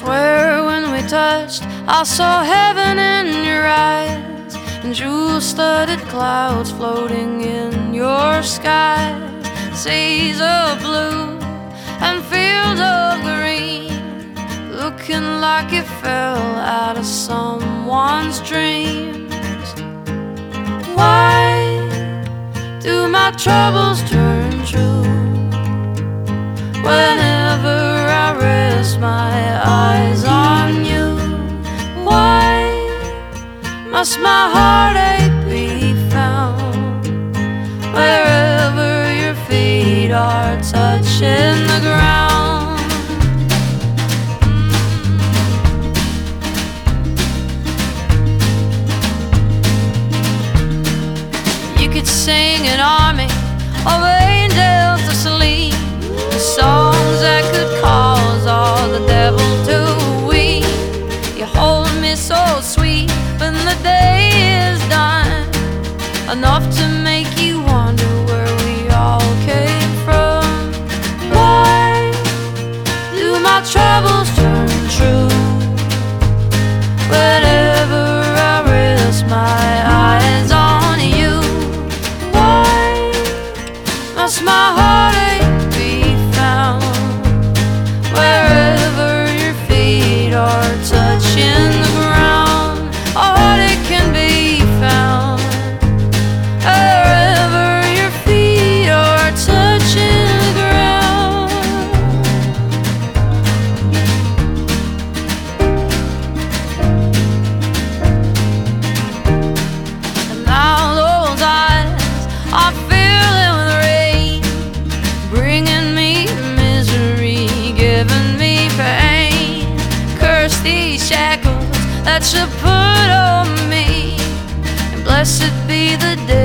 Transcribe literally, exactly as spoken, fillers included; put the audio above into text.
swear when we touched, I saw heaven in your eyes, and jewel-studded clouds floating in your skies. Seas of blue and fields of green, looking like it fell out of someone's dreams. Why do my troubles turn true whenever I rest my eyes on you? Why must my heartache be found wherever your feet are touching the ground? You could sing an army of angels to sleep, the songs that could cause all the devil to weep. You hold me so sweet when the day is done, enough to make you wonder where we all came from. Why do my troubles turn true whenever I rest my eyes on you? Why must my heartache be found wherever your feet are touching the ground? A heartache can be found wherever your feet are touching the ground. And now those eyes are filling with rain, bringing me misery, giving me pain. Curse these shackles that you put on me, and blessed be the day